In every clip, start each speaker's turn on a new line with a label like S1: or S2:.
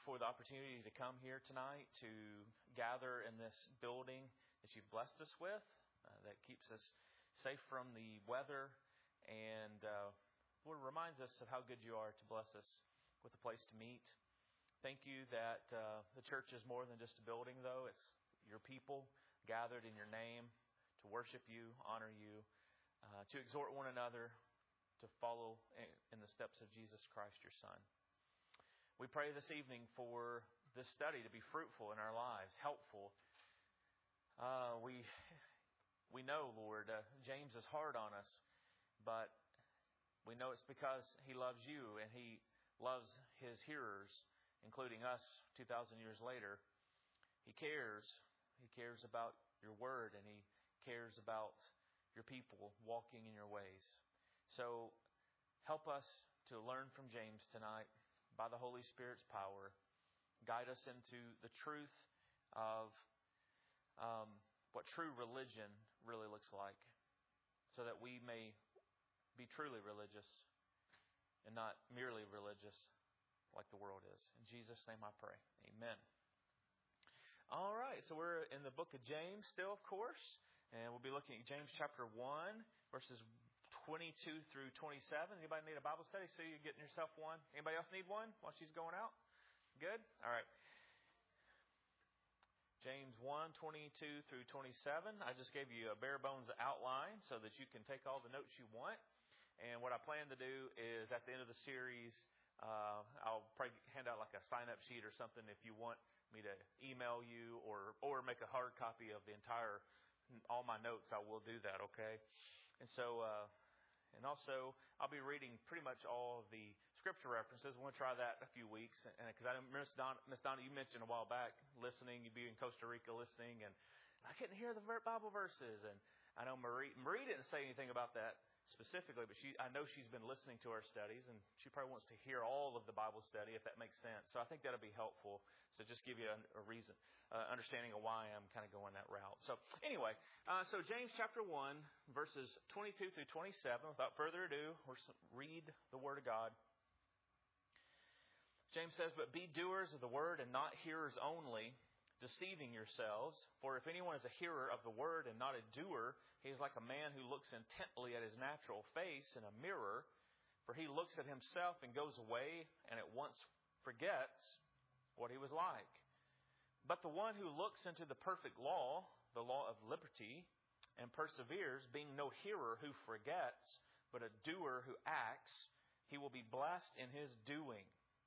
S1: for the opportunity to come here tonight, to gather in this building that you've blessed us with, that keeps us safe from the weather, and Lord, reminds us of how good you are to bless us with a place to meet. Thank you that the church is more than just a building, though. It's your people gathered in your name to worship you, honor you, to exhort one another, to follow in the steps of Jesus Christ, your Son. We pray this evening for this study to be fruitful in our lives, helpful. We know, Lord, James is hard on us, but we know it's because he loves you and he loves his hearers, including us 2,000 years later. He cares. He cares about your word, and he cares about your people walking in your ways. So help us to learn from James tonight by the Holy Spirit's power. Guide us into the truth of what true religion really looks like, so that we may be truly religious and not merely religious like the world is. In Jesus' name I pray. Amen. All right, so we're in the book of James still, of course, and we'll be looking at James chapter 1, verses 22 through 27. Anybody need a Bible study? So you're getting yourself one. Anybody else need one while she's going out? Good? All right. James 1, 22 through 27. I just gave you a bare bones outline so that you can take all the notes you want. And what I plan to do is at the end of the series, I'll probably hand out like a sign-up sheet or something if you want me to email you or make a hard copy of all my notes. I will do that, okay? And so, and also, I'll be reading pretty much all of the scripture references. We're going to try that in a few weeks. And because I Miss Donna, you mentioned a while back listening. You'd be in Costa Rica listening, and I couldn't hear the Bible verses. And I know Marie didn't say anything about that specifically, but I know she's been listening to our studies, and she probably wants to hear all of the Bible study, if that makes sense. So I think that'll be helpful. So just give you a reason, understanding of why I'm kind of going that route. So anyway, so James chapter 1, verses 22 through 27. Without further ado, let's read the Word of God. James says, "But be doers of the word and not hearers only, deceiving yourselves. For if anyone is a hearer of the word and not a doer, he is like a man who looks intently at his natural face in a mirror. For he looks at himself and goes away and at once forgets what he was like. But the one who looks into the perfect law, the law of liberty, and perseveres, being no hearer who forgets, but a doer who acts, he will be blessed in his doing.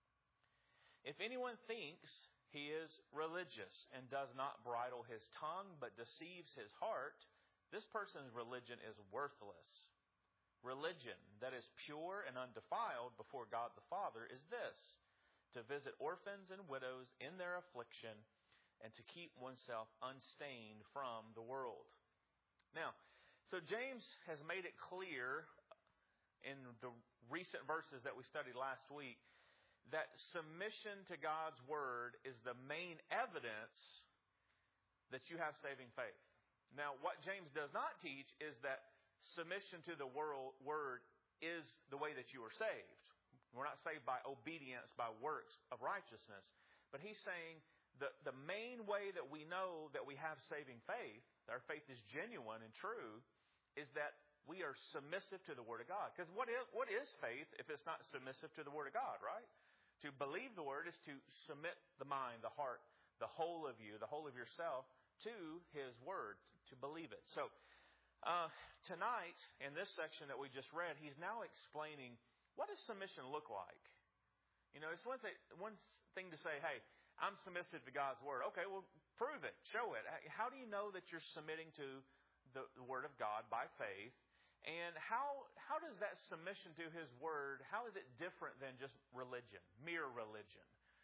S1: If anyone thinks he is religious and does not bridle his tongue, but deceives his heart, this person's religion is worthless. Religion that is pure and undefiled before God the Father is this: to visit orphans and widows in their affliction, and to keep oneself unstained from the world." Now, so James has made it clear in the recent verses that we studied last week that submission to God's Word is the main evidence that you have saving faith. Now, what James does not teach is that submission to the Word is the way that you are saved. We're not saved by obedience, by works of righteousness. But he's saying the main way that we know that we have saving faith, that our faith is genuine and true, is that we are submissive to the Word of God. Because what is faith if it's not submissive to the Word of God, right? To believe the Word is to submit the mind, the heart, the whole of you, the whole of yourself to His Word, to believe it. So tonight, in this section that we just read, he's now explaining, what does submission look like? You know, it's one thing to say, hey, I'm submissive to God's Word. Okay, well, prove it. Show it. How do you know that you're submitting to the Word of God by faith? And how does that submission to His Word, how is it different than just religion, mere religion?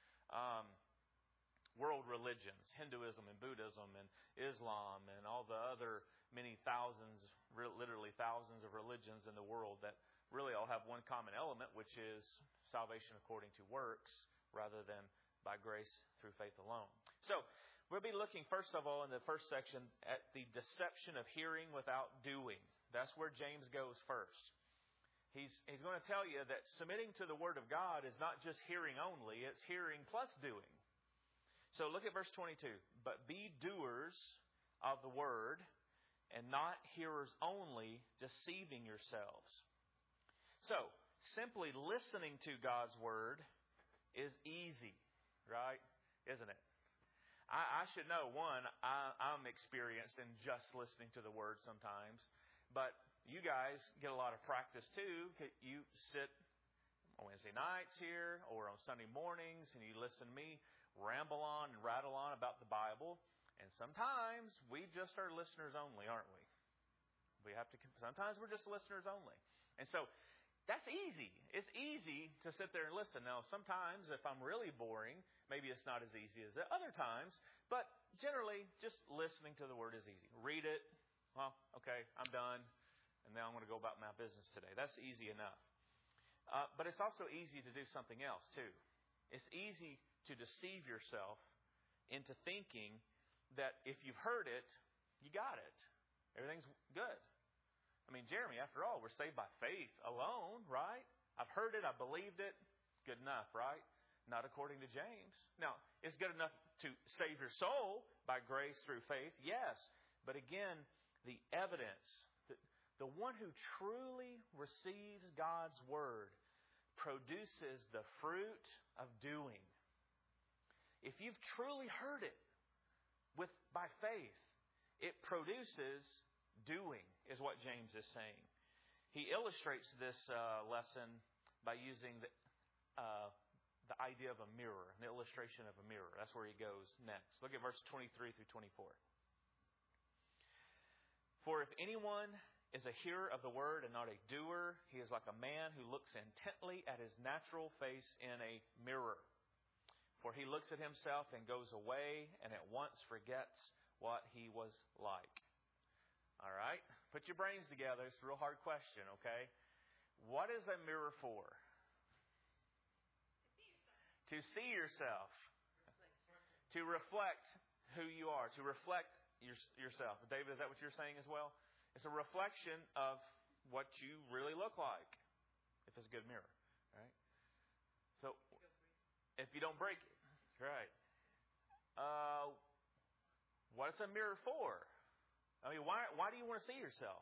S1: World religions, Hinduism and Buddhism and Islam and all the other many thousands, literally thousands of religions in the world that really all have one common element, which is salvation according to works rather than by grace through faith alone. So we'll be looking first of all in the first section at the deception of hearing without doing. That's where James goes first. He's going to tell you that submitting to the Word of God is not just hearing only, it's hearing plus doing. So look at verse 22. But be doers of the Word and not hearers only, deceiving yourselves. So, simply listening to God's Word is easy, right? Isn't it? I should know, one, I'm experienced in just listening to the Word sometimes. But you guys get a lot of practice too. You sit on Wednesday nights here or on Sunday mornings and you listen to me ramble on and rattle on about the Bible. And sometimes we just are listeners only, aren't we? Sometimes we're just listeners only. And so that's easy. It's easy to sit there and listen. Now, sometimes if I'm really boring, maybe it's not as easy as other times. But generally, just listening to the Word is easy. Read it. Well, okay, I'm done. And now I'm going to go about my business today. That's easy enough. But it's also easy to do something else, too. It's easy to deceive yourself into thinking that if you've heard it, you got it. Everything's good. I mean, Jeremy, after all, we're saved by faith alone, right? I've heard it. I believed it. Good enough, right? Not according to James. Now, it's good enough to save your soul by grace through faith, yes. But again, the evidence, the one who truly receives God's Word produces the fruit of doing. If you've truly heard it by faith, it produces doing, is what James is saying. He illustrates this lesson by using the idea of a mirror, an illustration of a mirror. That's where he goes next. Look at verse 23 through 24. For if anyone is a hearer of the Word and not a doer, he is like a man who looks intently at his natural face in a mirror. For he looks at himself and goes away and at once forgets what he was like. All right? Put your brains together. It's a real hard question, okay? What is a mirror for? To see yourself. To reflect who you are. To reflect yourself. David, is that what you're saying as well? It's a reflection of what you really look like. If it's a good mirror. Right? So, if you don't break it. Right. What is a mirror for? I mean, why do you want to see yourself?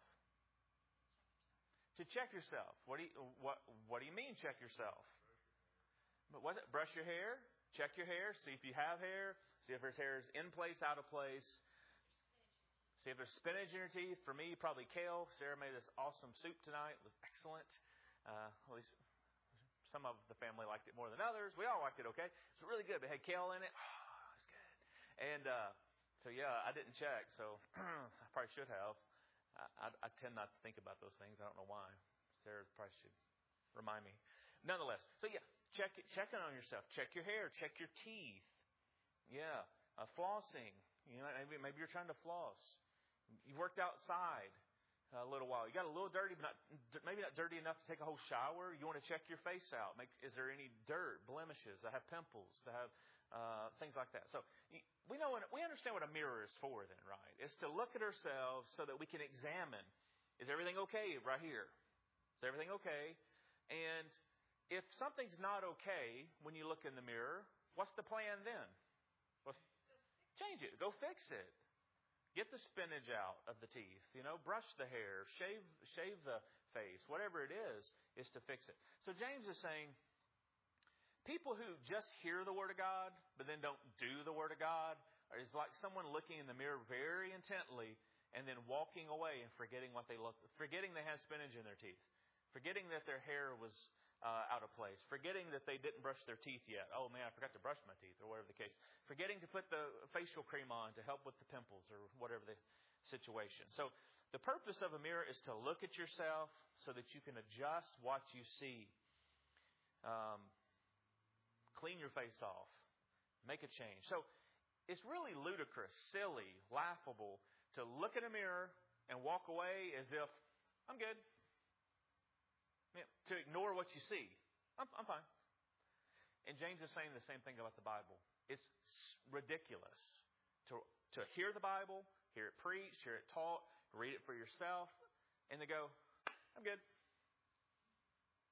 S1: To check yourself. What do you mean check yourself? But what's it? Brush your hair? Check your hair. See if you have hair. See if there's hair is in place, out of place. See if there's spinach in your teeth. For me, probably kale. Sarah made this awesome soup tonight. It was excellent. At least some of the family liked it more than others. We all liked it okay. It's really good. But it had kale in it. Oh, it was good. And so, yeah, I didn't check. So I probably should have. I tend not to think about those things. I don't know why. Sarah probably should remind me. Nonetheless. So, yeah, check in on yourself. Check your hair. Check your teeth. Yeah. Flossing. You know, maybe you're trying to floss. You've worked outside a little while. You got a little dirty, but maybe not dirty enough to take a whole shower. You want to check your face out. Is there any dirt, blemishes? I have pimples. I have things like that. So we understand what a mirror is for then, right? It's to look at ourselves so that we can examine, is everything okay right here? Is everything okay? And if something's not okay when you look in the mirror, what's the plan then? Change it. Go fix it. Get the spinach out of the teeth. You know, brush the hair, shave the face. Whatever it is to fix it. So James is saying, people who just hear the Word of God, but then don't do the Word of God, is like someone looking in the mirror very intently and then walking away and forgetting forgetting they had spinach in their teeth, forgetting that their hair was out of place, forgetting that they didn't brush their teeth yet. Oh man, I forgot to brush my teeth, or whatever the case. Forgetting to put the facial cream on to help with the pimples, or whatever the situation. So the purpose of a mirror is to look at yourself so that you can adjust what you see. Clean your face off. Make a change. So it's really ludicrous, silly, laughable to look in a mirror and walk away as if, I'm good. To ignore what you see. I'm fine. And James is saying the same thing about the Bible. It's ridiculous to hear the Bible, hear it preached, hear it taught, read it for yourself, and to go, I'm good.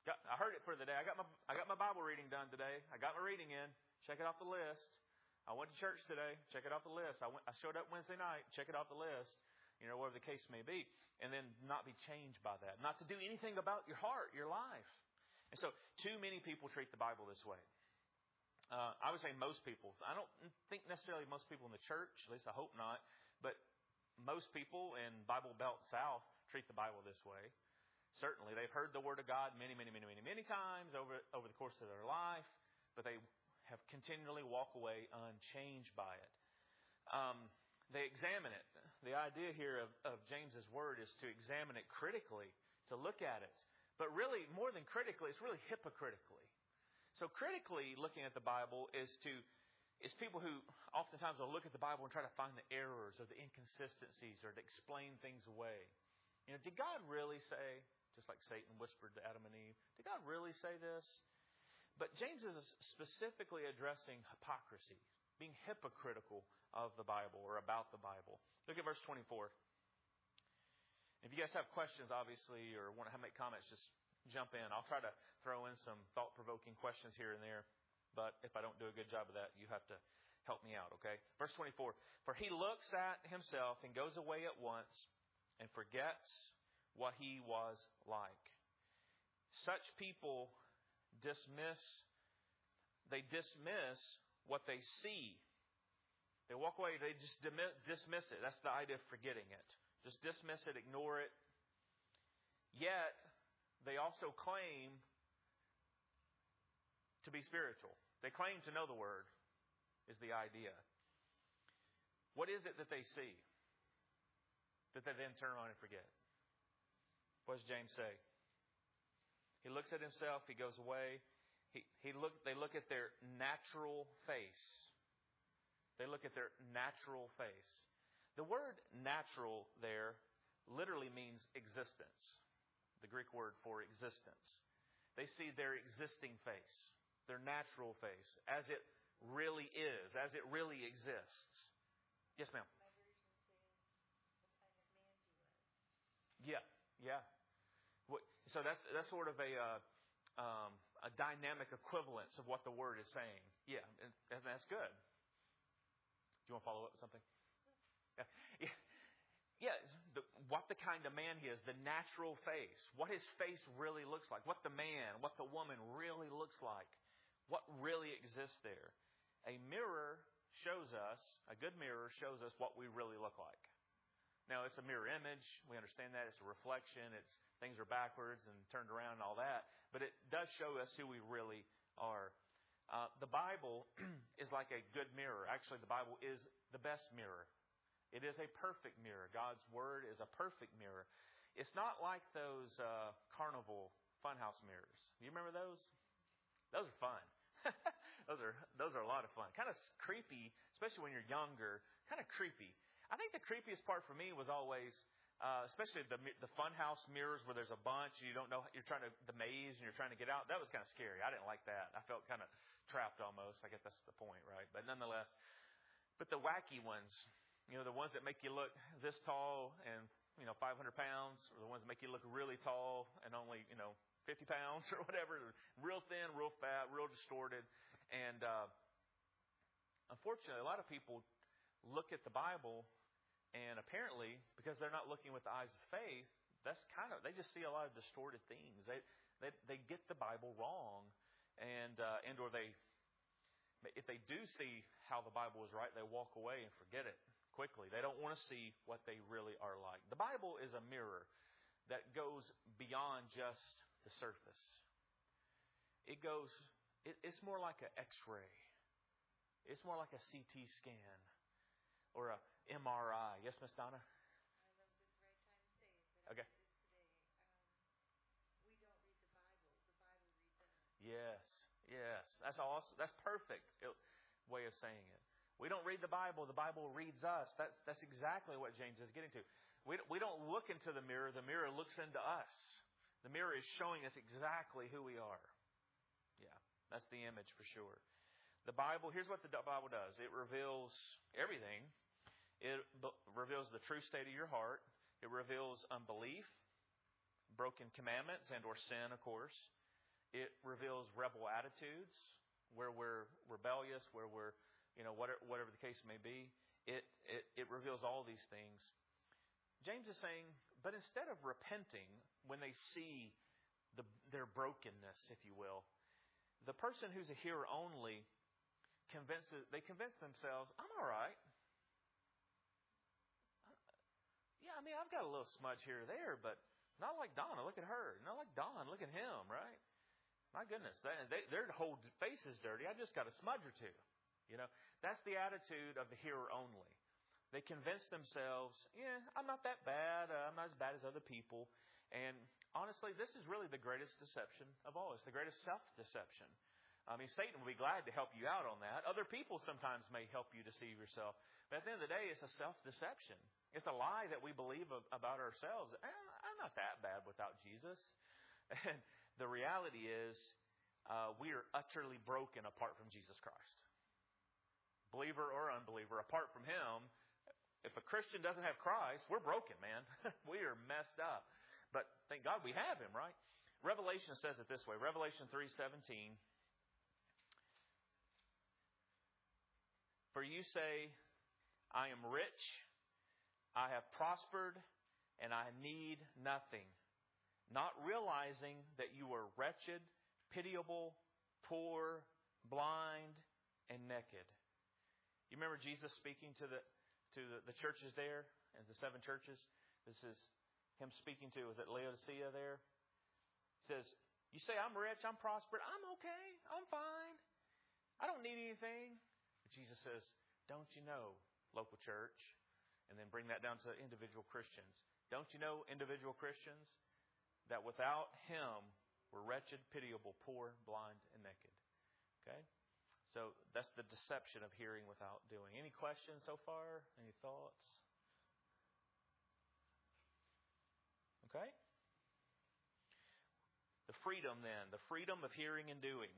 S1: I heard it for the day. I got my Bible reading done today. I got my reading in. Check it off the list. I went to church today. Check it off the list. I showed up Wednesday night. Check it off the list. Whatever the case may be. And then not be changed by that. Not to do anything about your heart, your life. And so, too many people treat the Bible this way. I would say most people. I don't think necessarily most people in the church, at least I hope not, but most people in Bible Belt South treat the Bible this way. Certainly, they've heard the Word of God many times over the course of their life, but they have continually walked away unchanged by it. They examine it. The idea here of James's word is to examine it critically, to look at it. But really, more than critically, it's really hypocritically. So critically looking at the Bible is people who oftentimes will look at the Bible and try to find the errors or the inconsistencies or to explain things away. Did God really say, just like Satan whispered to Adam and Eve, did God really say this? But James is specifically addressing hypocrisy, being hypocritical of the Bible or about the Bible. Look at verse 24. If you guys have questions, obviously, or want to make comments, just jump in. I'll try to throw in some thought-provoking questions here and there. But if I don't do a good job of that, you have to help me out, okay? Verse 24. For he looks at himself and goes away at once and forgets what he was like. Such people dismiss what they see. They walk away, they just dismiss it. That's the idea of forgetting it. Just dismiss it, ignore it. Yet, they also claim to be spiritual. They claim to know the Word, is the idea. What is it that they see that they then turn on and forget? What does James say? He looks at himself, he goes away. They look at their natural face. They look at their natural face. The word natural there literally means existence. The Greek word for existence. They see their existing face, their natural face, as it really is, as it really exists. Yes, ma'am. Yeah. So that's sort of a dynamic equivalence of what the word is saying. Yeah, and that's good. Do you want to follow up with something? Yeah. What the kind of man he is, the natural face, what his face really looks like, what the man, what the woman really looks like, what really exists there. A good mirror shows us what we really look like. Now, it's a mirror image. We understand that. It's a reflection. Things are backwards and turned around and all that. But it does show us who we really are. The Bible is like a good mirror. Actually, the Bible is the best mirror. It is a perfect mirror. God's Word is a perfect mirror. It's not like those carnival funhouse mirrors. You remember those? Those are fun. Those are a lot of fun. Kind of creepy, especially when you're younger. Kind of creepy. I think the creepiest part for me was always, especially the funhouse mirrors where there's a bunch. You don't know, you're trying to, the maze and you're trying to get out. That was kind of scary. I didn't like that. I felt kind of trapped almost. I guess that's the point, right? But nonetheless, but the wacky ones, the ones that make you look this tall and, 500 pounds, or the ones that make you look really tall and only, 50 pounds or whatever, real thin, real fat, real distorted. And unfortunately, a lot of people look at the Bible and apparently, because they're not looking with the eyes of faith, they just see a lot of distorted things. They get the Bible wrong, and or if they do see how the Bible is right, they walk away and forget it quickly. They don't want to see what they really are like. The Bible is a mirror that goes beyond just the surface. It's more like an X-ray. It's more like a CT scan or a MRI. Yes, Miss Donna?
S2: I love this right time to say it, but
S1: okay.
S2: We don't read the Bible. The Bible reads us.
S1: Yes. That's awesome. That's perfect way of saying it. We don't read the Bible reads us. That's exactly what James is getting to. We don't look into the mirror looks into us. The mirror is showing us exactly who we are. Yeah, that's the image for sure. The Bible, here's what the Bible does. It reveals everything. It reveals the true state of your heart. It reveals unbelief, broken commandments, and or sin, of course. It reveals rebel attitudes, where we're rebellious, where we're, whatever the case may be. It reveals all these things. James is saying, but instead of repenting when they see their brokenness, if you will, the person who's a hearer only convince themselves, I'm all right. Yeah, I mean, I've got a little smudge here or there, but not like Donna. Look at her. Not like Don. Look at him, right? My goodness, their whole face is dirty. I just got a smudge or two. That's the attitude of the hearer only. They convince themselves, I'm not that bad. I'm not as bad as other people. And honestly, this is really the greatest deception of all. It's the greatest self-deception. I mean, Satan will be glad to help you out on that. Other people sometimes may help you deceive yourself. But at the end of the day, it's a self-deception. It's a lie that we believe about ourselves. I'm not that bad without Jesus. And the reality is, we are utterly broken apart from Jesus Christ. Believer or unbeliever, apart from Him, if a Christian doesn't have Christ, we're broken, man. We are messed up. But thank God we have Him, right? Revelation says it this way. Revelation 3:17. For you say, I am rich, I have prospered, and I need nothing, not realizing that you are wretched, pitiable, poor, blind, and naked. You remember Jesus speaking to the churches there, and the 7 churches? This is Him speaking to, was it Laodicea there? He says, you say I'm rich, I'm prospered, I'm okay, I'm fine. I don't need anything. But Jesus says, don't you know, local church? And then bring that down to individual Christians. Don't you know, individual Christians, that without Him, we're wretched, pitiable, poor, blind, and naked. Okay? So that's the deception of hearing without doing. Any questions so far? Any thoughts? Okay? The freedom then, the freedom of hearing and doing.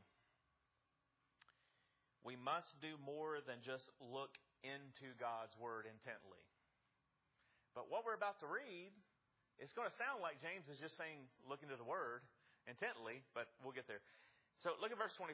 S1: We must do more than just look into God's Word intently. But what we're about to read, it's going to sound like James is just saying look into the Word intently, but we'll get there. So look at verse 25.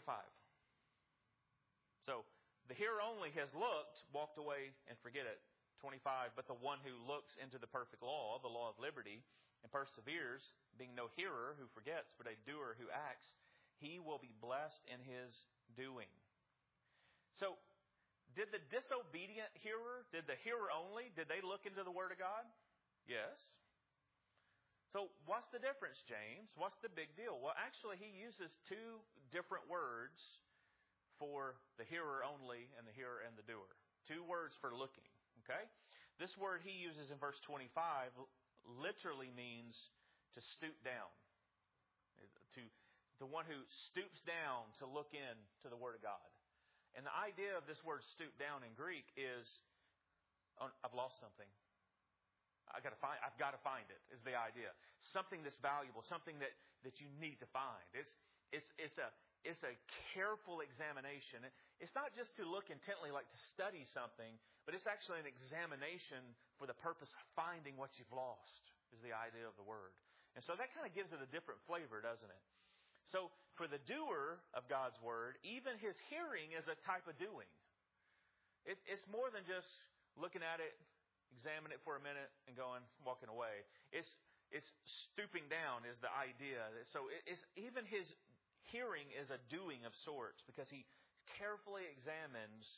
S1: So the hearer only has looked, walked away, and forget it. 25, but the one who looks into the perfect law, the law of liberty, and perseveres, being no hearer who forgets, but a doer who acts, he will be blessed in his doing. So, did the disobedient hearer, did the hearer only, did they look into the Word of God? Yes. So, what's the difference, James? What's the big deal? Well, actually, he uses 2 different words for the hearer only and the hearer and the doer. 2 words for looking. Okay? This word he uses in verse 25 literally means to stoop down. To the one who stoops down to look into the Word of God. And the idea of this word stoop down in Greek is, I've lost something. I've got to find it, is the idea. Something that's valuable, something that you need to find. It's a careful examination. It's not just to look intently like to study something, but it's actually an examination for the purpose of finding what you've lost, is the idea of the word. And so that kind of gives it a different flavor, doesn't it? So for the doer of God's Word, even his hearing is a type of doing. It's more than just looking at it, examining it for a minute, and walking away. It's stooping down is the idea. So even his hearing is a doing of sorts, because he carefully examines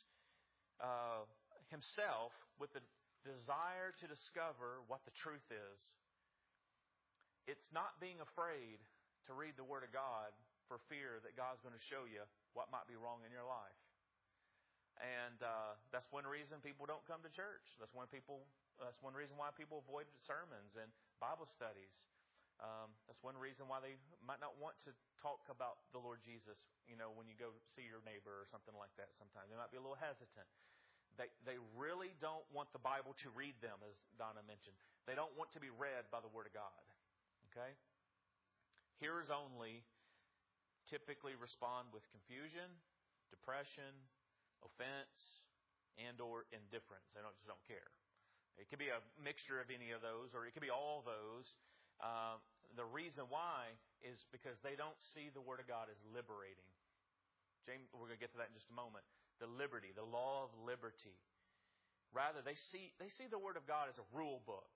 S1: himself with the desire to discover what the truth is. It's not being afraid to read the Word of God for fear that God's going to show you what might be wrong in your life. And that's one reason people don't come to church. That's one reason why people avoid sermons and Bible studies. That's one reason why they might not want to talk about the Lord Jesus, when you go see your neighbor or something like that sometimes. They might be a little hesitant. They really don't want the Bible to read them, as Donna mentioned. They don't want to be read by the Word of God. Okay? Hearers only typically respond with confusion, depression, offense, and or indifference. They just don't care. It could be a mixture of any of those, or it could be all those. the reason why is because they don't see the Word of God as liberating. James, we're going to get to that in just a moment. The liberty, the law of liberty. Rather, they see the Word of God as a rule book.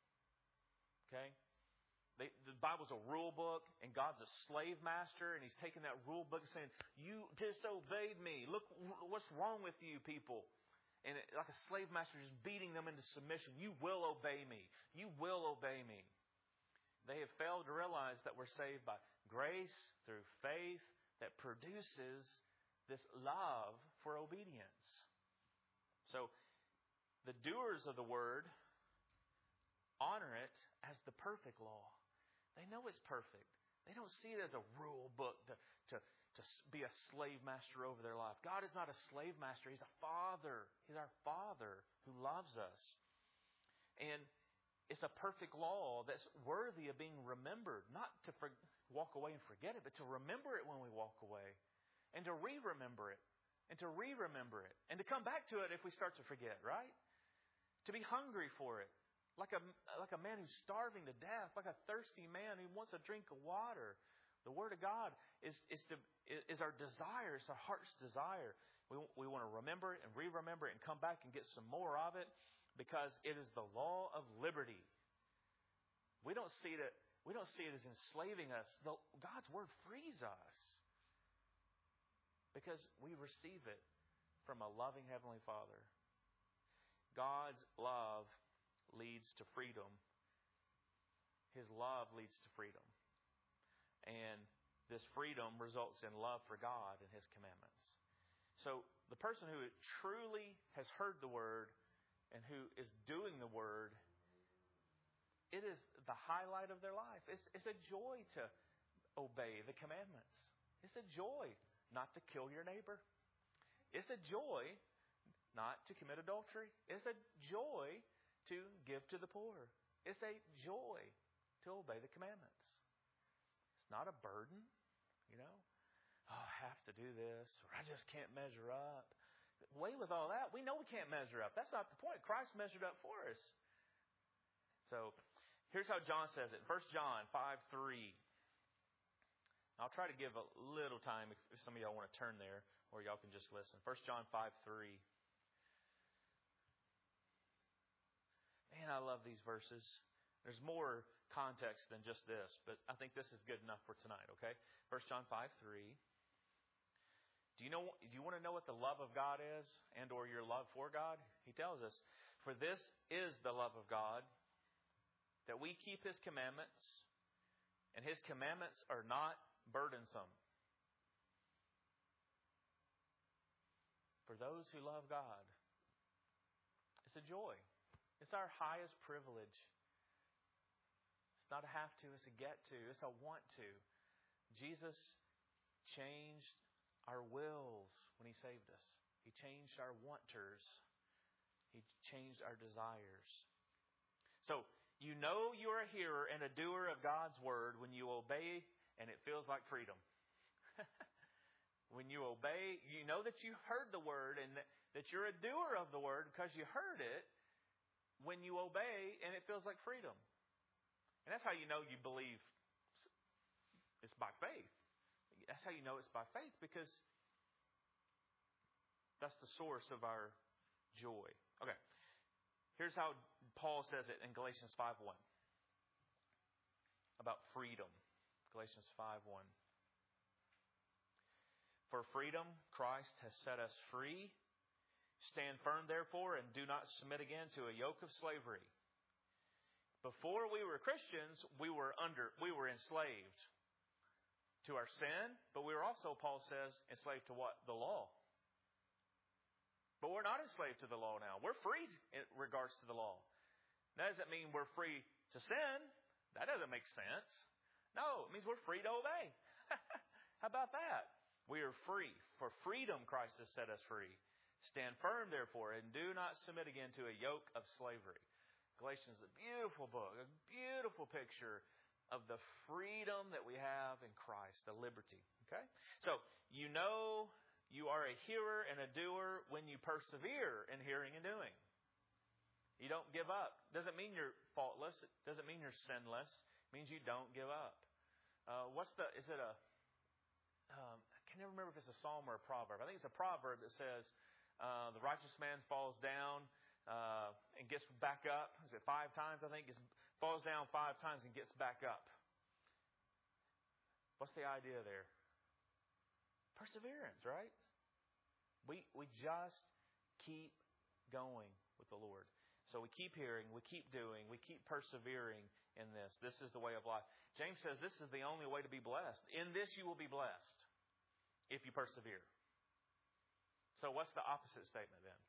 S1: Okay? The Bible's a rule book, and God's a slave master, and He's taking that rule book and saying, you disobeyed me. Look what's wrong with you people. And like a slave master just beating them into submission. You will obey me. You will obey me. They have failed to realize that we're saved by grace through faith that produces this love for obedience. So the doers of the Word honor it as the perfect law. They know it's perfect. They don't see it as a rule book to be a slave master over their life. God is not a slave master. He's a Father. He's our Father who loves us. And it's a perfect law that's worthy of being remembered. Not to walk away and forget it, but to remember it when we walk away. And to re-remember it. And to re-remember it. And to come back to it if we start to forget, right? To be hungry for it. Like a man who's starving to death, like a thirsty man who wants a drink of water. The Word of God is our desire, it's our heart's desire. We want to remember it and re-remember it and come back and get some more of it because it is the law of liberty. We don't see it as enslaving us. God's Word frees us because we receive it from a loving Heavenly Father. God's love leads to freedom. His love leads to freedom. And this freedom results in love for God and His commandments. So the person who truly has heard the Word and who is doing the Word, it is the highlight of their life. It's a joy to obey the commandments. It's a joy not to kill your neighbor. It's a joy not to commit adultery. It's a joy to give to the poor. It's a joy to obey the commandments. It's not a burden, Oh, I have to do this, or I just can't measure up. Away with all that. We know we can't measure up. That's not the point. Christ measured up for us. So, here's how John says it. 1 John 5:3. I'll try to give a little time if some of y'all want to turn there, or y'all can just listen. 1 John 5:3. Man, I love these verses. There's more context than just this, but I think this is good enough for tonight, okay? 1 John 5:3. Do you want to know what the love of God is and or your love for God? He tells us, for this is the love of God, that we keep His commandments, and His commandments are not burdensome. For those who love God, it's a joy. It's our highest privilege. It's not a have to, it's a get to, it's a want to. Jesus changed our wills when He saved us. He changed our wanters. He changed our desires. So, you know you're a hearer and a doer of God's Word when you obey and it feels like freedom. When you obey, you know that you heard the Word and that you're a doer of the Word because you heard it. When you obey, and it feels like freedom. And that's how you know you believe it's by faith. That's how you know it's by faith, because that's the source of our joy. Okay. Here's how Paul says it in Galatians 5:1 about freedom. Galatians 5:1. For freedom, Christ has set us free. Stand firm, therefore, and do not submit again to a yoke of slavery. Before we were Christians, we were enslaved to our sin, but we were also, Paul says, enslaved to what? The law. But we're not enslaved to the law now. We're free in regards to the law. That doesn't mean we're free to sin. That doesn't make sense. No, it means we're free to obey. How about that? We are free. For freedom, Christ has set us free. Stand firm, therefore, and do not submit again to a yoke of slavery. Galatians is a beautiful book, a beautiful picture of the freedom that we have in Christ, the liberty. Okay? So, you know you are a hearer and a doer when you persevere in hearing and doing. You don't give up. Doesn't mean you're faultless. It doesn't mean you're sinless. It means you don't give up. I can never remember if it's a psalm or a proverb. I think it's a proverb that says, the righteous man falls down and gets back up. Is it 5 times, I think? Falls down 5 times and gets back up. What's the idea there? Perseverance, right? We just keep going with the Lord. So we keep hearing, we keep doing, we keep persevering in this. This is the way of life. James says this is the only way to be blessed. In this you will be blessed if you persevere. So what's the opposite statement then?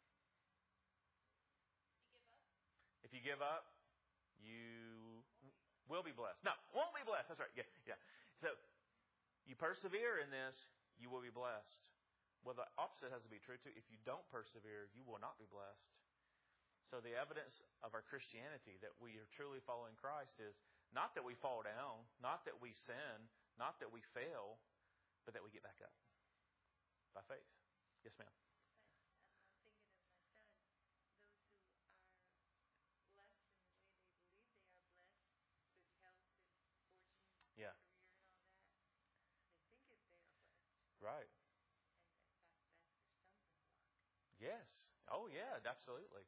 S1: If you give up, you will be blessed. No, won't be blessed. That's right. Yeah. So you persevere in this, you will be blessed. Well, the opposite has to be true too. If you don't persevere, you will not be blessed. So the evidence of our Christianity, that we are truly following Christ, is not that we fall down, not that we sin, not that we fail, but that we get back up by faith. Yes, ma'am.
S2: I'm thinking of my son. Those who are blessed in the way they believe they are blessed with health and fortune,
S1: Yeah.
S2: career, and all that, they think that they are blessed.
S1: Right.
S2: And that's their stumbling block.
S1: Yes. Oh, yeah, absolutely.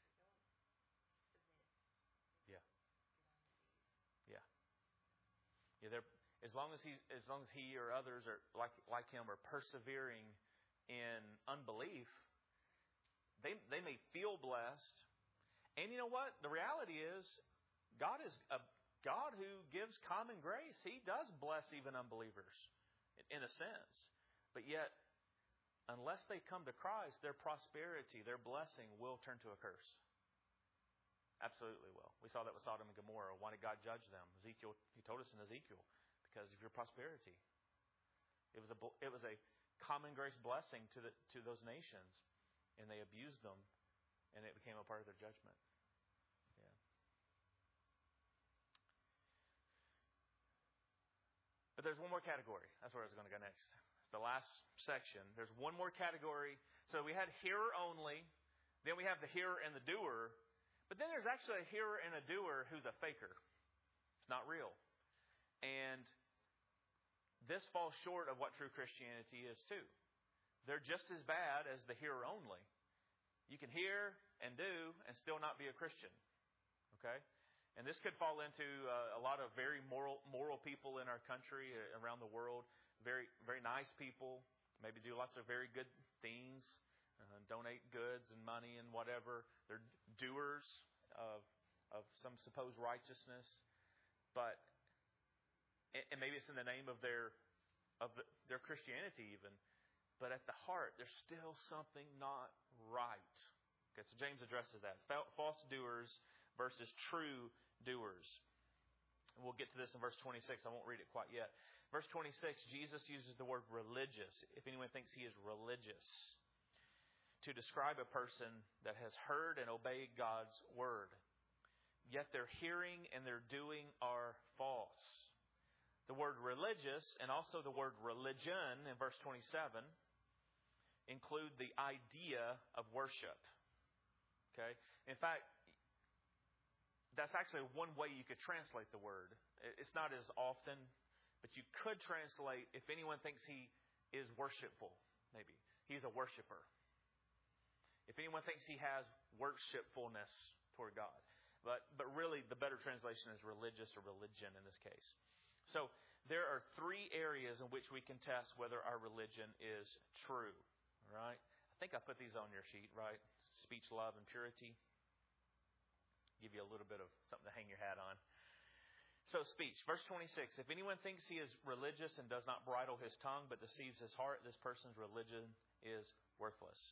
S1: Yeah, as long as he or others are like him are persevering in unbelief, they may feel blessed. And you know what? The reality is, God is a God who gives common grace. He does bless even unbelievers, in a sense. But yet, unless they come to Christ, their prosperity, their blessing will turn to a curse. Absolutely will. We saw that with Sodom and Gomorrah. Why did God judge them? Ezekiel, He told us in Ezekiel, because of your prosperity. It was a common grace blessing to those nations, and they abused them, and it became a part of their judgment. Yeah. But there's one more category. That's where I was going to go next. It's the last section. There's one more category. So we had hearer only. Then we have the hearer and the doer. But then there's actually a hearer and a doer who's a faker. It's not real. And this falls short of what true Christianity is too. They're just as bad as the hearer only. You can hear and do and still not be a Christian. Okay? And this could fall into a lot of very moral people in our country, around the world. Very, very nice people. Maybe do lots of very good things. Donate goods and money and whatever. They're doers of some supposed righteousness, and maybe it's in the name of their Christianity even. But at the heart, there's still something not right. Okay, so James addresses that. False doers versus true doers. And we'll get to this in verse 26. I won't read it quite yet. Verse 26, Jesus uses the word religious. If anyone thinks he is religious, to describe a person that has heard and obeyed God's word, yet their hearing and their doing are false. The word religious and also the word religion in verse 27 include the idea of worship. Okay? In fact, that's actually one way you could translate the word. It's not as often, but you could translate, if anyone thinks he is worshipful, maybe. He's a worshiper. If anyone thinks he has worshipfulness toward God. But really, the better translation is religious or religion in this case. So, there are 3 areas in which we can test whether our religion is true. Right? I think I put these on your sheet, right? Speech, love, and purity. Give you a little bit of something to hang your hat on. So, speech. Verse 26. If anyone thinks he is religious and does not bridle his tongue but deceives his heart, this person's religion is worthless.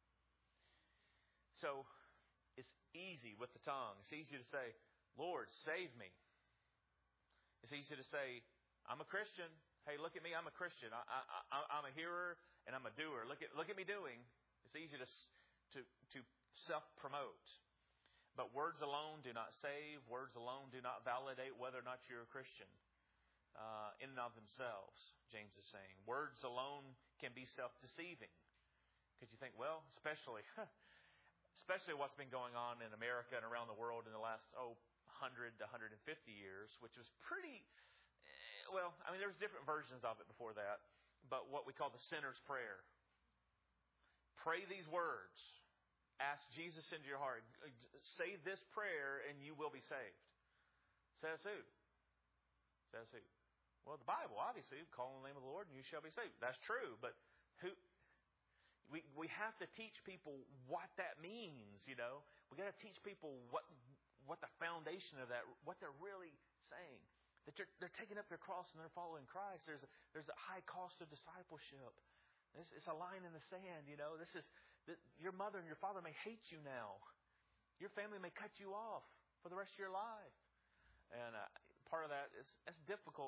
S1: So, it's easy with the tongue. It's easy to say, Lord, save me. It's easy to say, I'm a Christian. Hey, look at me, I'm a Christian. I'm a hearer and I'm a doer. Look at me doing. It's easy to self-promote. But words alone do not save. Words alone do not validate whether or not you're a Christian. In and of themselves, James is saying. Words alone can be self-deceiving. Because you think, well, especially what's been going on in America and around the world in the last 100 to 150 years, which was pretty, well, I mean, there's different versions of it before that, but what we call the sinner's prayer. Pray these words. Ask Jesus into your heart. Say this prayer and you will be saved. Says who? Says who? Well, the Bible, obviously, call on the name of the Lord and you shall be saved. That's true, but who? We have to teach people what that means, you know. We got to teach people what the foundation of that, what they're really saying. That they're taking up their cross and they're following Christ. There's a high cost of discipleship. It's a line in the sand, you know. Your mother and your father may hate you now. Your family may cut you off for the rest of your life. And part of that is that's difficult.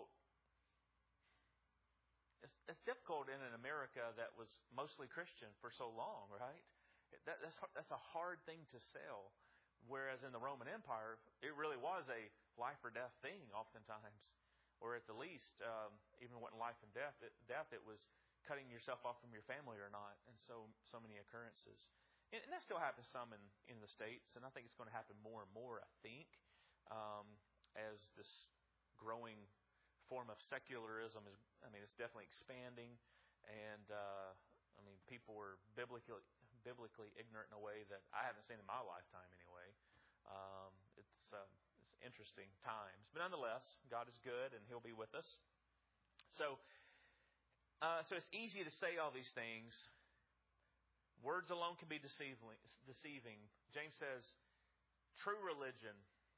S1: It's difficult in an America that was mostly Christian for so long, right? That's a hard thing to sell. Whereas in the Roman Empire, it really was a life or death thing oftentimes. Or at the least, even what in life and death, it was cutting yourself off from your family or not. And so many occurrences. And that still happens some in the States. And I think it's going to happen more and more, I think, as this growing form of secularism it's definitely expanding. And, people were biblically ignorant in a way that I haven't seen in my lifetime anyway. It's interesting times. But nonetheless, God is good and He'll be with us. So it's easy to say all these things. Words alone can be deceiving. James says, true religion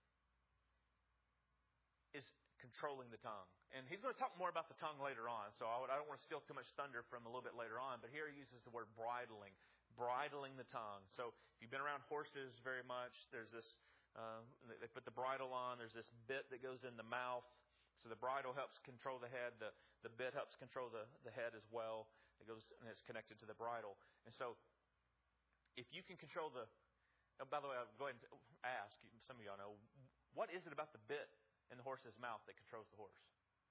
S1: is controlling the tongue. And he's going to talk more about the tongue later on. So I don't want to steal too much thunder from a little bit later on. But here he uses the word bridling. Bridling the tongue. So if you've been around horses very much, there's this, they put the bridle on. There's this bit that goes in the mouth. So the bridle helps control the head. The bit helps control the head as well. It goes and it's connected to the bridle. And so if you can control by the way, I'll go ahead and ask, some of y'all know, what is it about the bit in the horse's mouth that controls the horse?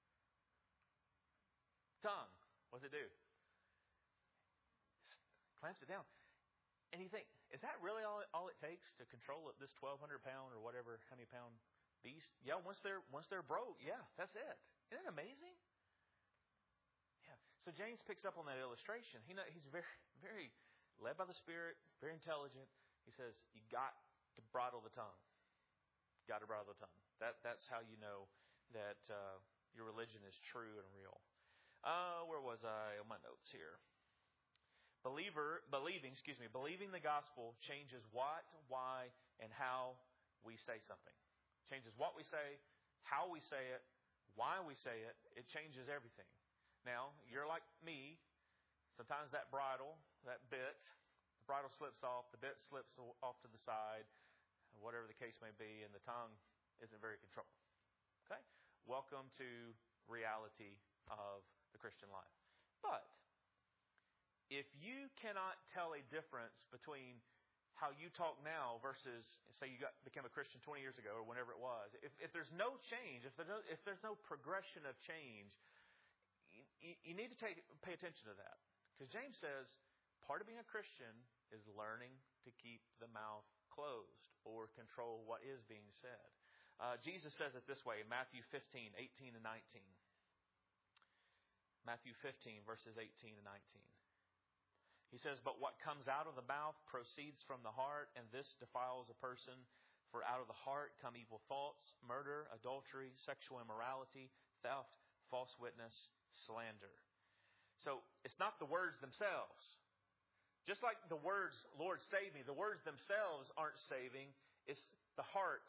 S1: Tongue. What does it do? Clamps it down. And you think, is that really all it takes to control this 1,200 pound or whatever, how many pound beast? Yeah, once they're broke, yeah, that's it. Isn't that amazing? Yeah. So James picks up on that illustration. He's very, very led by the Spirit, very intelligent. He says, you got to bridle the tongue. Got to bridle the tongue. That's how you know that your religion is true and real. Where was I on my notes here? Believing the gospel changes what, why, and how we say something. Changes what we say, how we say it, why we say it. It changes everything. Now, you're like me. Sometimes that bridle, that bit, the bridle slips off, the bit slips off to the side, whatever the case may be, and the tongue isn't very controlled. Okay? Welcome to reality of the Christian life. But if you cannot tell a difference between how you talk now versus, say, became a Christian 20 years ago or whenever it was, if there's no change, if there's no progression of change, you need to pay attention to that. Because James says part of being a Christian is learning to keep the mouth closed or control what is being said. Jesus says it this way in Matthew 15, 18 and 19. Matthew 15, verses 18 and 19. He says, but what comes out of the mouth proceeds from the heart, and this defiles a person. For out of the heart come evil thoughts, murder, adultery, sexual immorality, theft, false witness, slander. So it's not the words themselves. Just like the words, Lord, save me, the words themselves aren't saving. It's the heart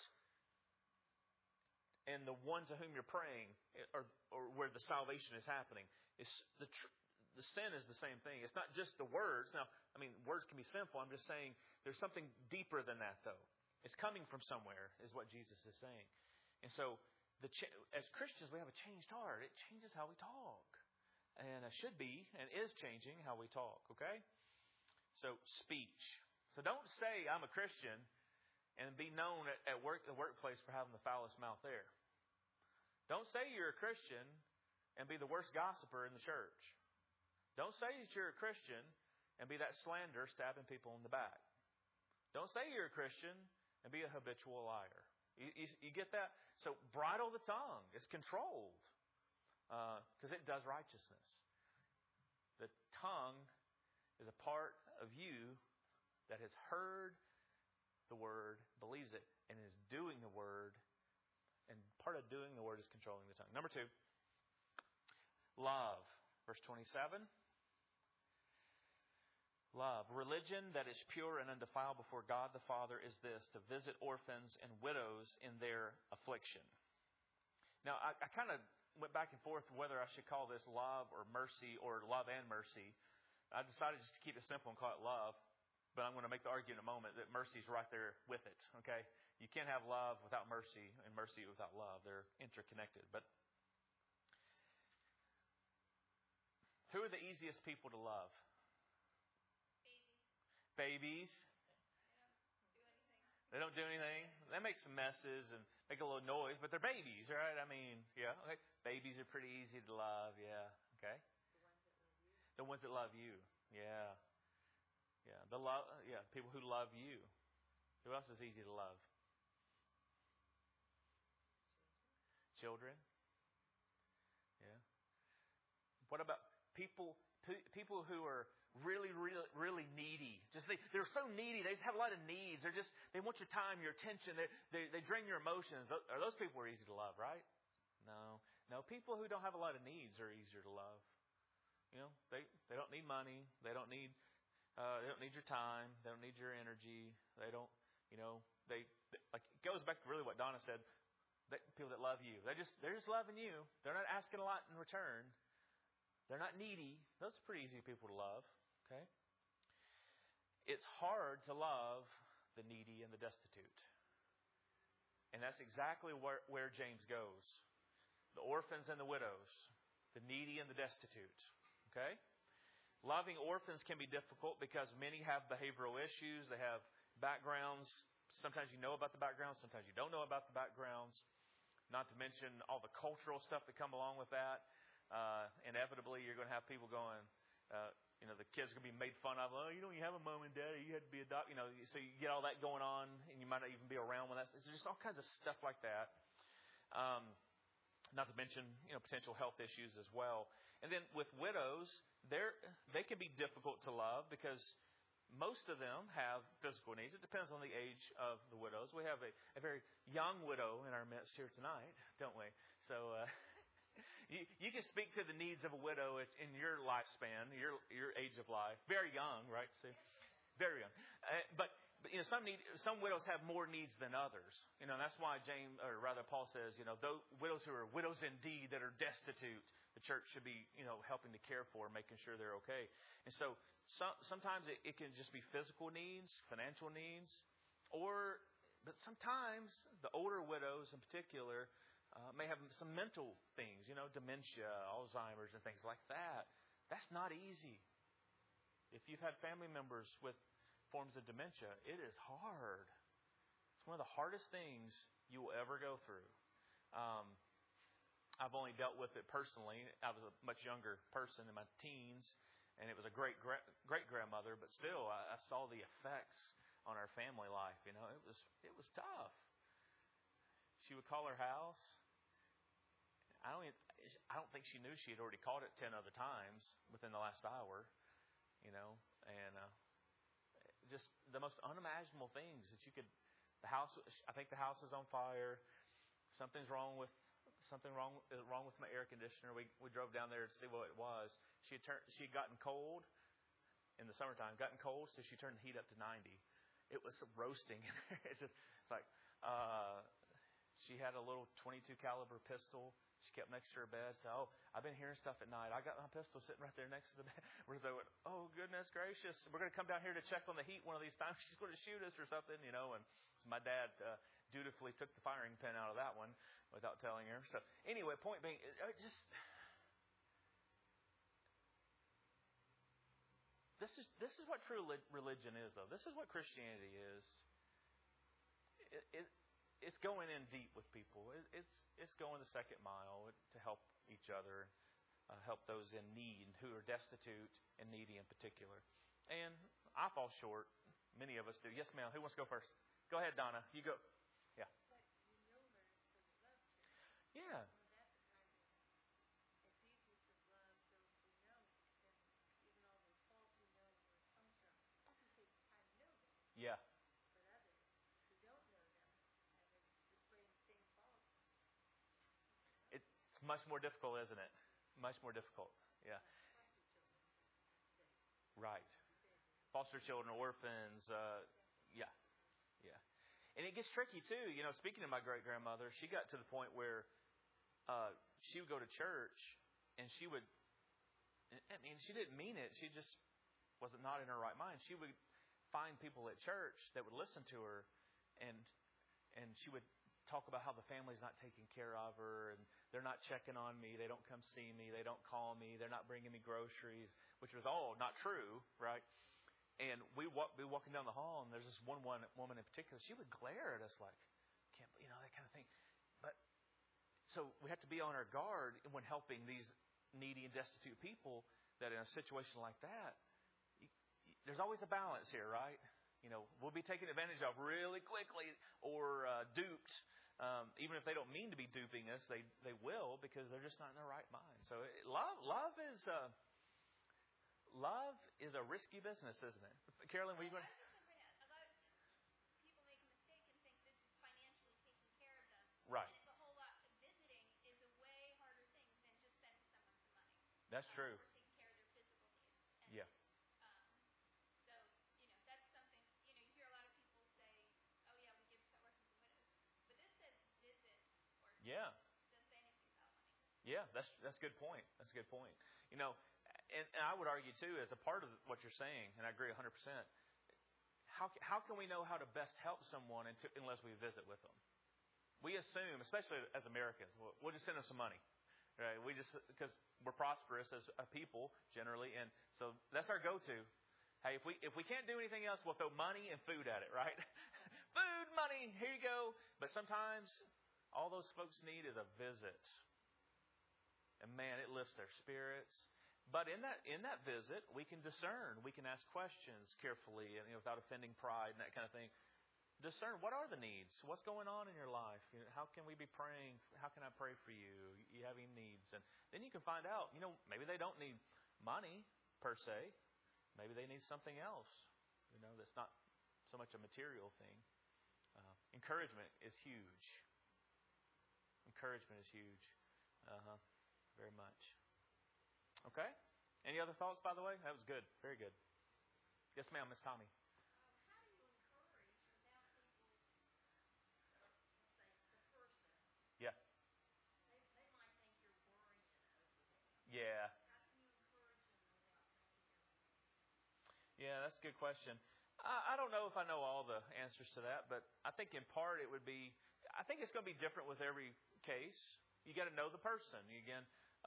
S1: and the one to whom you're praying, or where the salvation is happening. It's the sin is the same thing. It's not just the words. Now, words can be sinful. I'm just saying there's something deeper than that, though. It's coming from somewhere, is what Jesus is saying. And so, as Christians, we have a changed heart. It changes how we talk. And it should be, and is changing how we talk, okay? So, speech. So don't say, I'm a Christian, and be known at the workplace for having the foulest mouth there. Don't say you're a Christian and be the worst gossiper in the church. Don't say that you're a Christian and be that slanderer stabbing people in the back. Don't say you're a Christian and be a habitual liar. You get that? So bridle the tongue. It's controlled because it does righteousness. The tongue is a part of you that has heard the word, believes it, and is doing the word. And part of doing the word is controlling the tongue. Number 2, love. Verse 27. Love. Religion that is pure and undefiled before God the Father is this, to visit orphans and widows in their affliction. Now, I kind of went back and forth whether I should call this love or mercy or love and mercy. I decided just to keep it simple and call it love, but I'm going to make the argument in a moment that mercy is right there with it. Okay? You can't have love without mercy and mercy without love. They're interconnected. But who are the easiest people to love? Babies. They don't do anything. They make some messes and make a little noise, but they're babies, right? I mean, yeah. Okay. Babies are pretty easy to love, yeah. Okay. The ones that love you, yeah. Yeah. People who love you. Who else is easy to love? Children. Yeah. What about people who are really, really, really needy? They're so needy. They just have a lot of needs. They want your time, your attention. They drain your emotions. Are those people easy to love, right? No. People who don't have a lot of needs are easier to love. You know, they don't need money. They don't need your time. They don't need your energy. They don't. You know, like it goes back to really what Donna said. People that love you, they're just loving you. They're not asking a lot in return. They're not needy. Those are pretty easy people to love. Okay? It's hard to love the needy and the destitute. And that's exactly where James goes. The orphans and the widows. The needy and the destitute. Okay? Loving orphans can be difficult because many have behavioral issues. They have backgrounds. Sometimes you know about the backgrounds. Sometimes you don't know about the backgrounds. Not to mention all the cultural stuff that come along with that. Inevitably, you're going to have people going, the kids are going to be made fun of. Oh, you don't even have a mom and dad. You had to be adopted. So you get all that going on, and you might not even be around when that's. There's just all kinds of stuff like that. Not to mention, potential health issues as well. And then with widows, they can be difficult to love because most of them have physical needs. It depends on the age of the widows. We have a very young widow in our midst here tonight, don't we? So. You can speak to the needs of a widow in your lifespan, your age of life. Very young, right, Sue? Very young. But some widows have more needs than others. That's why Paul says, those widows who are widows indeed that are destitute, the church should be, helping to care for, making sure they're okay. And so sometimes it can just be physical needs, financial needs, but sometimes the older widows in particular may have some mental things, dementia, Alzheimer's, and things like that. That's not easy. If you've had family members with forms of dementia, it is hard. It's one of the hardest things you will ever go through. I've only dealt with it personally. I was a much younger person in my teens, and it was a great grandmother, but still, I saw the effects on our family life. It was tough. She would call her house. I don't think she knew she had already called it 10 other times within the last hour, and just the most unimaginable things that you could. I think the house is on fire. Something's wrong with my air conditioner. We drove down there to see what it was. She had gotten cold in the summertime, so she turned the heat up to 90. It was roasting. It's like. She had a little .22 caliber pistol. She kept next to her bed. So, I've been hearing stuff at night. I got my pistol sitting right there next to the bed. We're going, oh, goodness gracious. We're going to come down here to check on the heat one of these times. She's going to shoot us or something, And so my dad dutifully took the firing pin out of that one without telling her. So, anyway, point being, this is what true religion is, though. This is what Christianity is. It's going in deep with people. It's going the second mile to help each other, help those in need who are destitute and needy in particular. And I fall short. Many of us do. Yes, ma'am. Who wants to go first? Go ahead, Donna. You go. Yeah. Yeah.
S2: It's easier to love those we know than even all those faults we know where it comes from. It can take time to know them.
S1: Yeah.
S2: But others who don't know them and they're displaying the same faults.
S1: It's much more difficult, isn't it? Much more difficult. Yeah.
S2: Foster children.
S1: Right. Foster children, orphans. Yeah. Yeah. And it gets tricky too. You know, speaking of my great grandmother, she got to the point where she would go to church and she would. I mean, she didn't mean it. She just was not in her right mind. She would find people at church that would listen to her, and she would talk about how the family's not taking care of her, and they're not checking on me, they don't come see me, they don't call me, they're not bringing me groceries, which was all not true, right? And we'd be walking down the hall, and there's this one woman in particular, she would glare at us like, that kind of thing. But so we have to be on our guard when helping these needy and destitute people that in a situation like that, there's always a balance here, right? You know, we'll be taken advantage of really quickly or duped. Even if they don't mean to be duping us, they will because they're just not in their right mind. So love is a risky business, isn't it? Carolyn, were you going to?
S3: A lot of people make a mistake and think this is financially taking care of them.
S1: Right.
S3: And it's a whole lot. Visiting is a way harder thing than just sending someone some money.
S1: That's true.
S3: Or taking care of their physical needs. And
S1: Yeah.
S3: So, that's something, you hear a lot of people say, oh yeah, we give to orphans and widows. But this says visit orphans.
S1: Yeah.
S3: It doesn't say anything about money.
S1: Yeah, that's a good point. That's a good point. You know, and I would argue too, as a part of what you're saying, and I agree 100%. How can we know how to best help someone unless we visit with them? We assume, especially as Americans, we'll just send them some money, right? Because we're prosperous as a people generally, and so that's our go-to. Hey, if we can't do anything else, we'll throw money and food at it, right? Food, money, here you go. But sometimes all those folks need is a visit. And man, it lifts their spirits. But in that visit, we can discern. We can ask questions carefully and without offending pride and that kind of thing. Discern, what are the needs? What's going on in your life? How can we be praying? How can I pray for you? You have any needs? And then you can find out, maybe they don't need money per se. Maybe they need something else, that's not so much a material thing. Encouragement is huge. Encouragement is huge. Very much. Okay? Any other thoughts, by the way? That was good. Very good. Yes, ma'am, Miss Tommy.
S2: How do you encourage without people, let's say, the person?
S1: Yeah.
S2: They might think you're worrying over them.
S1: Yeah.
S2: How can you encourage them without making them?
S1: Yeah, that's a good question. I don't know if I know all the answers to that, but I think in part it would be, I think it's going to be different with every case. You got to know the person. Again,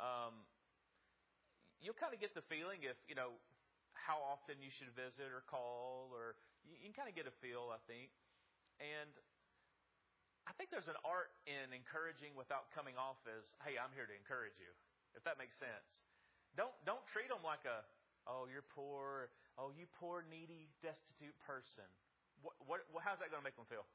S1: you'll kind of get the feeling if, how often you should visit or call, or you can kind of get a feel, I think. And I think there's an art in encouraging without coming off as, hey, I'm here to encourage you, if that makes sense. Don't treat them like you're poor. Oh, you poor, needy, destitute person. How's that going to make them feel?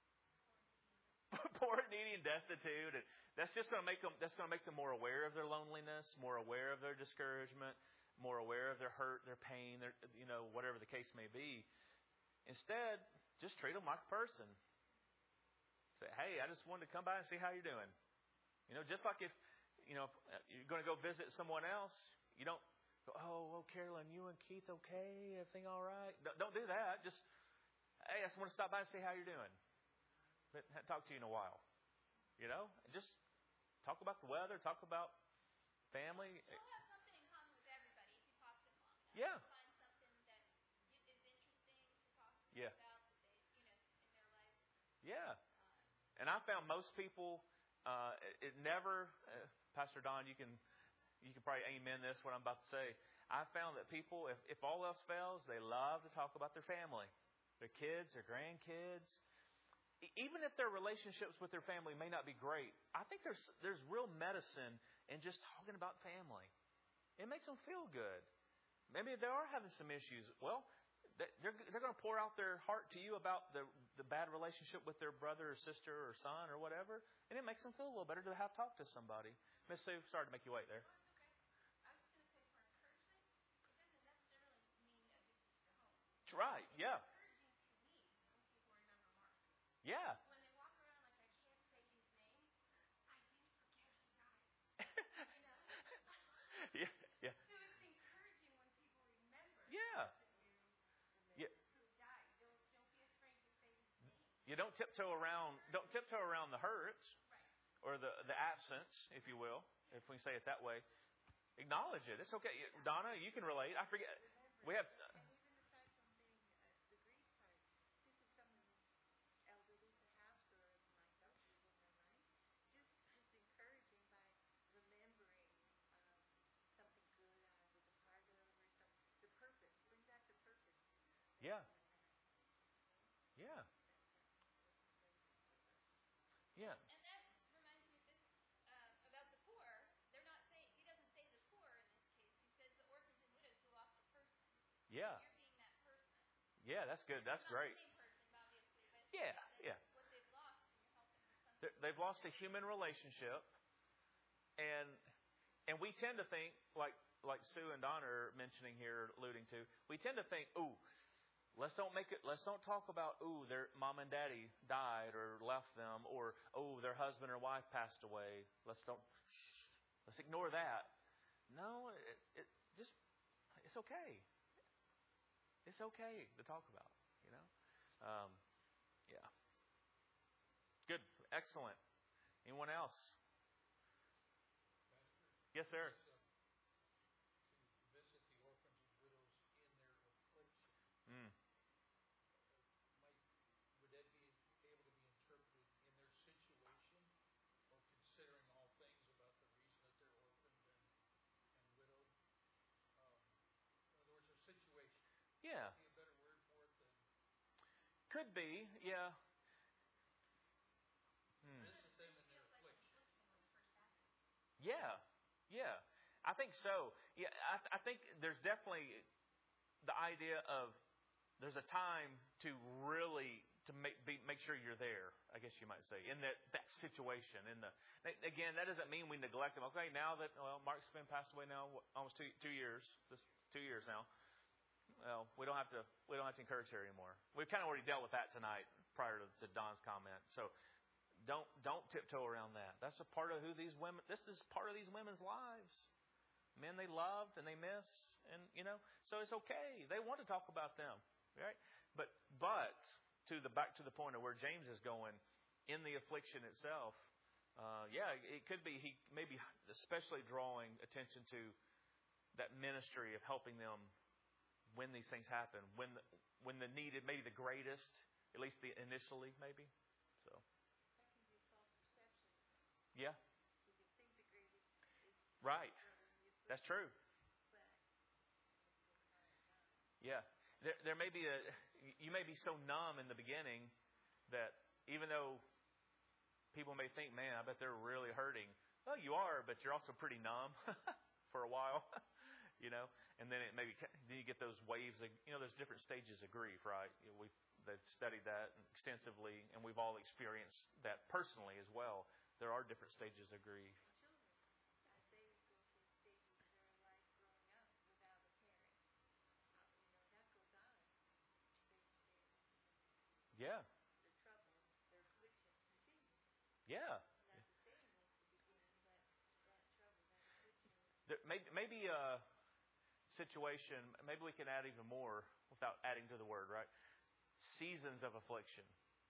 S1: Poor, needy, and destitute. And that's just going to make them. That's going to make them more aware of their loneliness, more aware of their discouragement, more aware of their hurt, their pain, their whatever the case may be. Instead, just treat them like a person. Say, hey, I just wanted to come by and see how you're doing. Just like if you're going to go visit someone else, you don't. Oh, Carolyn, you and Keith okay? Everything all right? Don't do that. Just, hey, I just want to stop by and see how you're doing. But talk to you in a while. Just talk about the weather, talk about family.
S3: You'll have something in common with everybody if you talk to them long enough.
S1: Yeah.
S3: You'll find something that is interesting to talk to
S1: Yeah.
S3: them about that they, in their life.
S1: Yeah. And I found most people, it never, Pastor Don, you can probably amen this, what I'm about to say. I found that people, if all else fails, they love to talk about their family, their kids, their grandkids. Even if their relationships with their family may not be great, I think there's real medicine in just talking about family. It makes them feel good. Maybe they are having some issues. Well, they're going to pour out their heart to you about the bad relationship with their brother or sister or son or whatever, and it makes them feel a little better to have talked to somebody. Miss Sue, sorry to make you wait there. Right, yeah. Yeah.
S3: When they walk around like I can't say his name, I didn't forget he died.
S1: Yeah, yeah.
S3: So it's encouraging when people remember
S1: Yeah. Yeah.
S3: who died. Don't be afraid to say his name.
S1: You don't tiptoe around the hurt
S3: Right.
S1: or the absence, if you will, if we say it that way. Acknowledge it. It's okay. Donna, you can relate. I forget. We have.
S2: And even aside from being the grief part, just if someone is elderly perhaps, or myself even, right? Just encouraging by remembering something good I was a part of, or some the purpose. Bring back the purpose.
S1: Yeah. Yeah. Yeah.
S3: And that reminds me of this about the poor. They're not saying he doesn't say the poor in this case. He says the orphans and widows who lost a person.
S1: Yeah.
S3: You're being that person.
S1: Yeah, that's good. That's
S3: Not
S1: great.
S3: the same person, obviously, but
S1: Yeah,
S3: that's
S1: yeah.
S3: what they've lost, and you're helping with something.
S1: They've lost a human relationship, and we tend to think, like Sue and Donna are mentioning here, alluding to, we tend to think, ooh, let's don't talk about, ooh, their mom and daddy died or left them, or oh, their husband or wife passed away. Let's ignore that. No, it's okay. It's okay to talk about, yeah. Good. Excellent. Anyone else? Yes, sir.
S4: To visit the orphans and widows in their affliction.
S1: Mm.
S4: Would that be able to be interpreted in their situation, or considering all things about the reason that they're orphaned and widowed? In other words, their situation.
S1: Yeah.
S4: Would be a better word for it than
S1: Could be. Yeah.
S4: visit them in their affliction.
S1: Yeah. Yeah. I think so. Yeah. I think there's definitely the idea of there's a time to really make sure you're there, I guess you might say, in that situation. Again, that doesn't mean we neglect them. Okay, now that Mark's been passed away now almost 2 years. This 2 years now. Well, we don't have to encourage her anymore. We've kind of already dealt with that tonight prior to Don's comment. So don't tiptoe around that. That's a part of who these women. This is part of these women's lives. Men they loved and they miss, and so it's okay. They want to talk about them, right? But back to the point of where James is going in the affliction itself. It could be he maybe especially drawing attention to that ministry of helping them when these things happen, when the need is maybe the greatest, at least initially maybe. So
S2: That can be a false perception.
S1: yeah,
S2: You can think the greatest is
S1: right. That's true.
S2: But
S1: Yeah, there may be you may be so numb in the beginning that even though people may think, man, I bet they're really hurting. Well, you are, but you're also pretty numb for a while, And then then you get those waves of, there's different stages of grief, right? They've studied that extensively, and we've all experienced that personally as well. There are different stages of grief.
S2: children, as they go through stages of their life growing up without a parent, that goes on.
S1: Yeah.
S2: The trouble, their affliction continues.
S1: Yeah.
S2: Not the same as the beginning, but that trouble, that affliction.
S1: There may be a situation, maybe we can add even more without adding to the word, right? Seasons of affliction.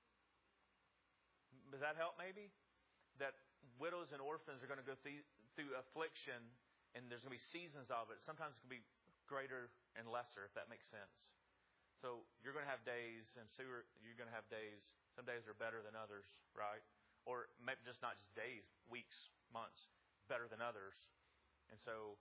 S1: Does that help maybe? That widows and orphans are going to go through affliction, and there's going to be seasons of it. Sometimes it can be greater and lesser, if that makes sense. So you're going to have days, and you're going to have days. Some days are better than others, right? Or maybe just not just days, weeks, months, better than others. And so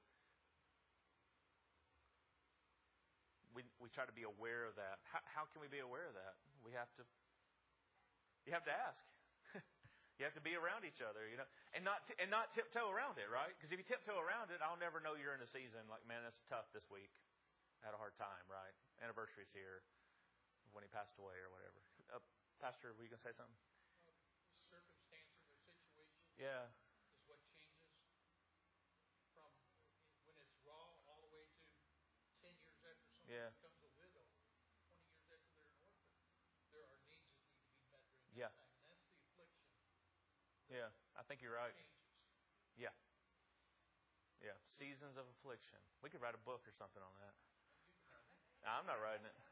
S1: we try to be aware of that. How can we be aware of that? You have to ask. You have to be around each other, and not tiptoe around it, right? Because if you tiptoe around it, I'll never know you're in a season like, man, that's tough this week. had a hard time, right? Anniversary's here when he passed away or whatever. Pastor, were you going to say something?
S4: Circumstances or situation
S1: Yeah.
S4: is what changes from when it's raw all the way to 10 years after someone becomes a widow, 20 years after they're an orphan. There are needs that need to be met during that time, and that's the affliction.
S1: Yeah, I think you're right.
S4: Changes.
S1: Yeah. Yeah, seasons of affliction. We could write a book or something on that. I'm not writing it.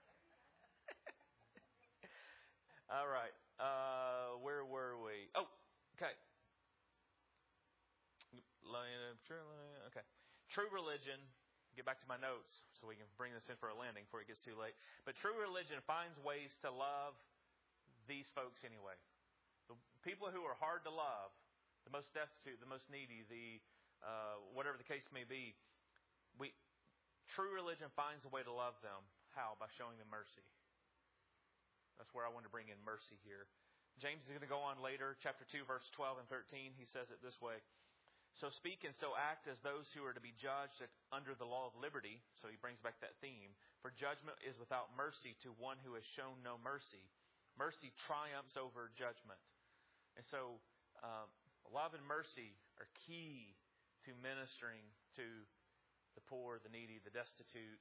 S1: All right. Where were we? Oh, okay. Okay. True religion. Get back to my notes so we can bring this in for a landing before it gets too late. But true religion finds ways to love these folks anyway. The people who are hard to love, the most destitute, the most needy, the whatever the case may be. True religion finds a way to love them. How? By showing them mercy. That's where I want to bring in mercy here. James is going to go on later, chapter 2, verse 12 and 13. He says it this way. So speak and so act as those who are to be judged under the law of liberty. So he brings back that theme. For judgment is without mercy to one who has shown no mercy. Mercy triumphs over judgment. And so love and mercy are key to ministering to the poor, the needy, the destitute,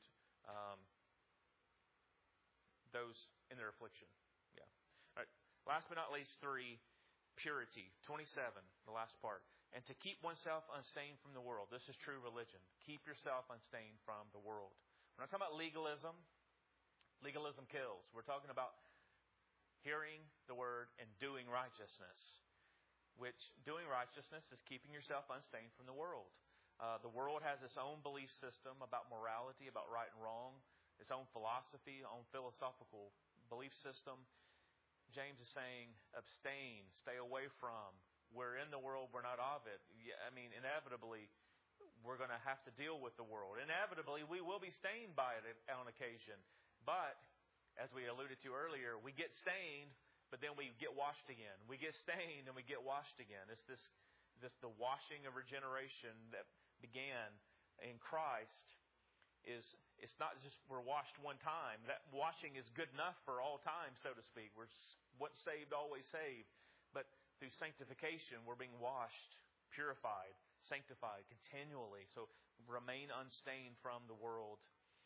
S1: those in their affliction. Yeah. All right. Last but not least, 3, purity. 27, the last part. And to keep oneself unstained from the world. This is true religion. Keep yourself unstained from the world. We're not talking about legalism. Legalism kills. We're talking about hearing the word and doing righteousness. Which doing righteousness is keeping yourself unstained from the world. The world has its own belief system about morality, about right and wrong. Its own philosophy, own philosophical belief system. James is saying, abstain, stay away from. We're in the world, we're not of it. I mean, inevitably, we're going to have to deal with the world. Inevitably, we will be stained by it on occasion. But, as we alluded to earlier, we get stained, but then we get washed again. We get stained and we get washed again. It's the washing of regeneration that began in Christ. It's not just we're washed one time. That washing is good enough for all time, so to speak. We're once saved, always saved. But through sanctification, we're being washed, purified, sanctified continually. So remain unstained from the world.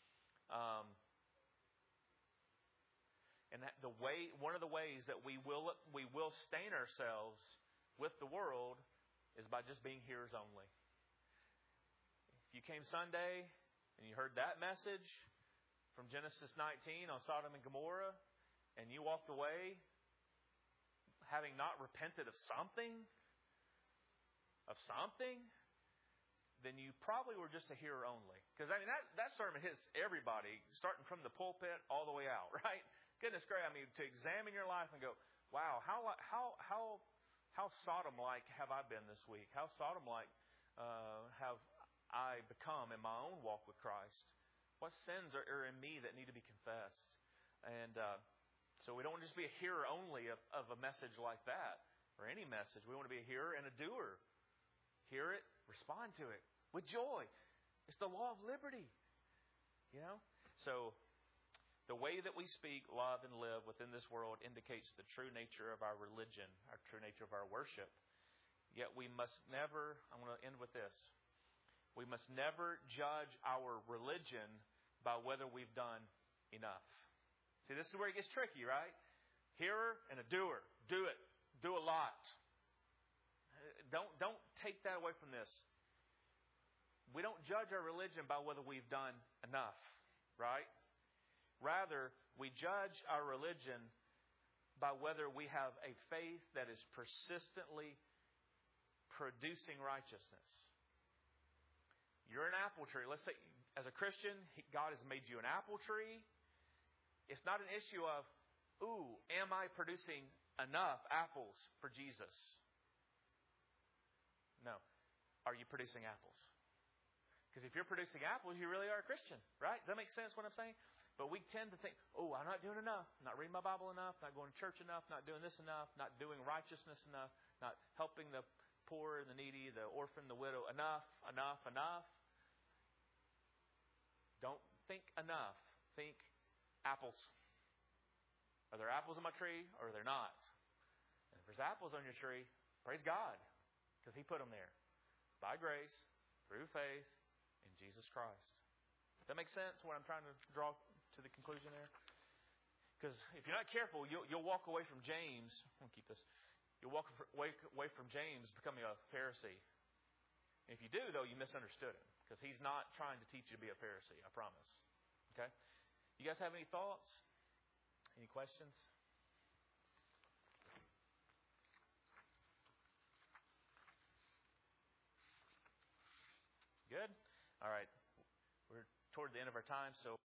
S1: And one of the ways that we will stain ourselves with the world is by just being hearers only. If you came Sunday and you heard that message from Genesis 19 on Sodom and Gomorrah, and you walked away having not repented of something, then you probably were just a hearer only. Because I mean that sermon hits everybody, starting from the pulpit all the way out, right? Goodness gracious! I mean, to examine your life and go, wow, how Sodom-like have I been this week? How Sodom-like have I become in my own walk with Christ? What sins are in me that need to be confessed? And so we don't want to just be a hearer only of a message like that, or any message. We want to be a hearer and a doer. Hear it, respond to it with joy. It's the law of liberty. You know? So the way that we speak, love, and live within this world indicates the true nature of our religion, our true nature of our worship. Yet we must never, I'm going to end with this, we must never judge our religion by whether we've done enough. See, this is where it gets tricky, right? Hearer and a doer. Do it. Do a lot. Don't take that away from this. We don't judge our religion by whether we've done enough, right? Rather, we judge our religion by whether we have a faith that is persistently producing righteousness. You're an apple tree. Let's say, as a Christian, God has made you an apple tree. It's not an issue of, am I producing enough apples for Jesus? No. Are you producing apples? Because if you're producing apples, you really are a Christian, right? Does that make sense what I'm saying? But we tend to think, I'm not doing enough. I'm not reading my Bible enough. Not going to church enough. Not doing this enough. Not doing righteousness enough. Not helping the poor and the needy, the orphan, the widow. Enough. think enough. Think apples. Are there apples on my tree or are there not? And if there's apples on your tree, praise God, because He put them there. By grace, through faith, in Jesus Christ. Does that make sense, what I'm trying to draw to the conclusion there? Because if you're not careful, you'll walk away from James. I'm going to keep this. You'll walk away from James becoming a Pharisee. And if you do, though, you misunderstood him. Because he's not trying to teach you to be a Pharisee, I promise. Okay? You guys have any thoughts? Any questions? Good? All right. We're toward the end of our time, so